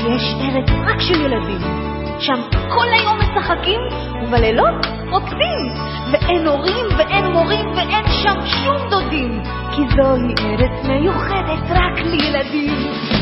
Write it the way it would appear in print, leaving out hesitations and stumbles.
יש ארץ רק של ילדים, שם כל היום משחקים ובלילות רוקדים, ואין הורים ואין מורים ואין שם שום דודים, כי זוהי ארץ מיוחדת רק לילדים.